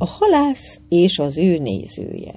A halász és az ő nézője.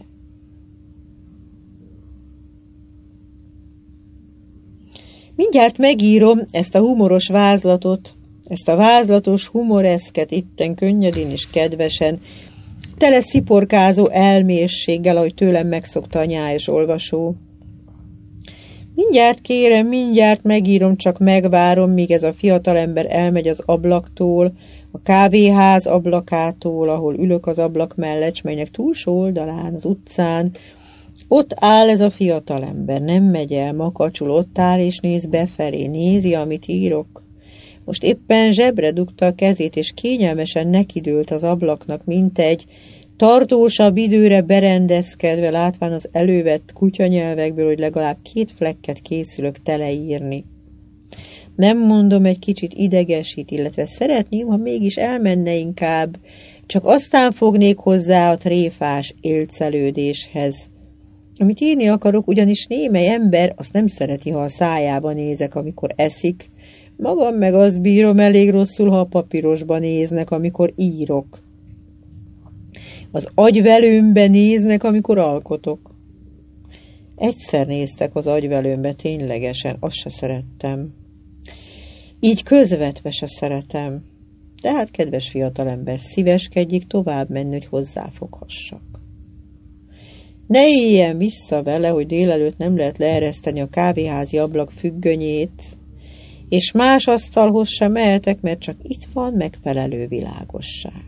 Mindjárt megírom ezt a humoros vázlatot, ezt a vázlatos humoreszket itten könnyedén és kedvesen, tele sziporkázó elmészséggel, ahogy tőlem megszokta a nyájas olvasó. Mindjárt kérem, mindjárt megírom, csak megvárom, míg ez a fiatalember elmegy az ablaktól, a kávéház ablakától, ahol ülök az ablak mellett, s melynek túlsó oldalán, az utcán. Ott áll ez a fiatalember, nem megy el, makacsul ott áll és néz befelé, nézi, amit írok. Most éppen zsebre dugta a kezét, és kényelmesen nekidőlt az ablaknak, mint egy tartósabb időre berendezkedve, látván az elővett kutyanyelvekből, hogy legalább 2 flekket készülök teleírni. Nem mondom, egy kicsit idegesít, illetve szeretném, ha mégis elmenne inkább, csak aztán fognék hozzá a tréfás élcelődéshez. Amit írni akarok, ugyanis némely ember azt nem szereti, ha a szájába nézek, amikor eszik. Magam meg azt bírom elég rosszul, ha a papírosba néznek, amikor írok. Az agyvelőmbe néznek, amikor alkotok. Egyszer néztek az agyvelőmbe ténylegesen, azt se szerettem. Így közvetve se szeretem. Tehát, kedves fiatalember, szíveskedjék tovább menni, hogy hozzáfoghassak. Ne éljen vissza vele, hogy délelőtt nem lehet leereszteni a kávéházi ablak függönyét, és más asztalhoz sem mehetek, mert csak itt van megfelelő világosság.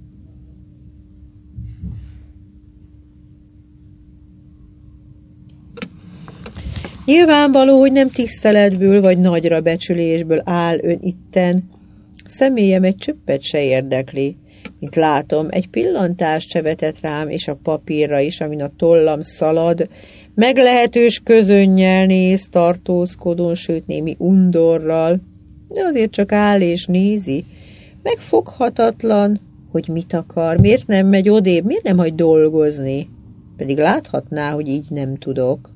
Nyilvánvaló, hogy nem tiszteletből vagy nagyra becsülésből áll ön itten. Személyem egy csöppet se érdekli. Mint látom, egy pillantást se vetett rám, és a papírra is, amin a tollam szalad, meglehetős közönnyel néz, tartózkodón, sőt némi undorral, de azért csak áll és nézi. Megfoghatatlan, hogy mit akar, miért nem megy odébb, miért nem hagy dolgozni, pedig láthatná, hogy így nem tudok.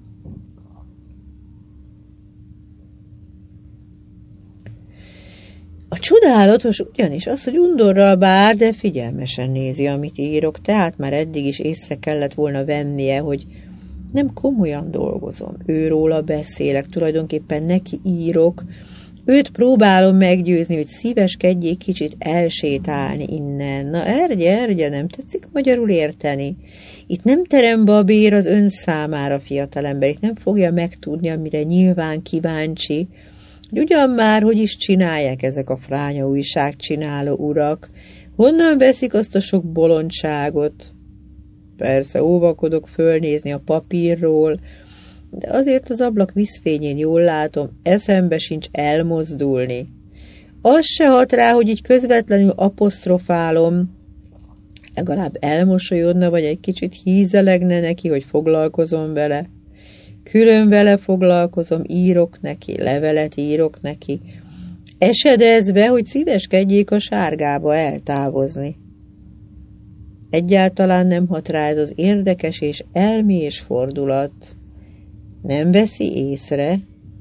A csodálatos ugyanis az, hogy undorral bár, de figyelmesen nézi, amit írok, tehát már eddig is észre kellett volna vennie, hogy nem komolyan dolgozom. Őróla beszélek, tulajdonképpen neki írok, őt próbálom meggyőzni, hogy szíveskedjék kicsit elsétálni innen. Na, ergye, nem tetszik magyarul érteni? Itt nem terem babér az ön számára, fiatalember, itt nem fogja megtudni, amire nyilván kíváncsi, hogy ugyan már, hogy is csinálják ezek a fránya újságcsináló urak, honnan veszik azt a sok bolondságot. Persze óvakodok fölnézni a papírról, de azért az ablak vízfényén jól látom, eszembe sincs elmozdulni. Az se hat rá, hogy így közvetlenül apostrofálom, legalább elmosolyodna, vagy egy kicsit hízelegne neki, hogy foglalkozom vele. Külön vele foglalkozom, írok neki, levelet írok neki, esedezve, hogy szíveskedjék a sárgába eltávozni. Egyáltalán nem hat rá ez az érdekes és elmés fordulat. Nem veszi észre?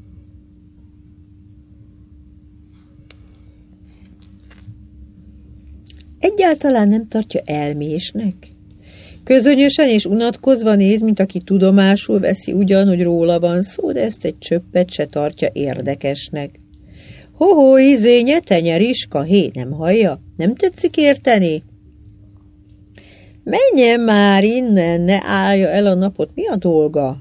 Egyáltalán nem tartja elmésnek? Közönösen és unatkozva néz, mint aki tudomásul veszi ugyan, hogy róla van szó, de ezt egy csöppet se tartja érdekesnek. Ho-ho, nyetanyeriska, hé, nem hallja? Nem tetszik érteni? Menjen már innen, ne állja el a napot, mi a dolga?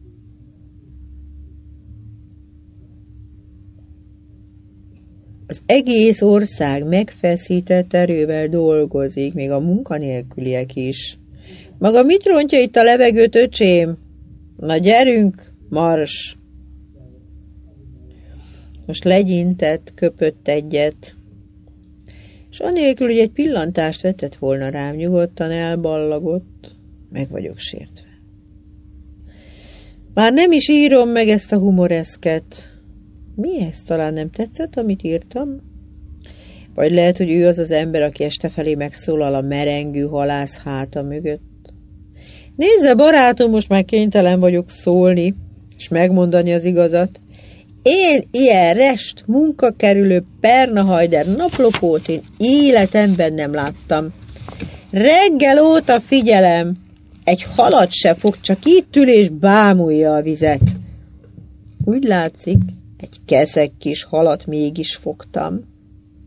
Az egész ország megfeszített erővel dolgozik, még a munkanélküliek is. Maga mit rontja itt a levegőt, öcsém? Na gyerünk, mars! Most legyintett, köpött egyet, és anélkül, hogy egy pillantást vetett volna rám, nyugodtan elballagott, meg vagyok sértve. Már nem is írom meg ezt a humoreszket. Mi ez? Talán nem tetszett, amit írtam? Vagy lehet, hogy ő az az ember, aki este felé megszólal a merengő halász háta mögött. Nézze, barátom, most már kénytelen vagyok szólni, és megmondani az igazat. Én ilyen rest, munkakerülő, pernahajder, naplopót én életemben nem láttam. Reggel óta figyelem. Egy halat se fog, csak itt ül és bámulja a vizet. Úgy látszik, egy keszeg kis halat mégis fogtam.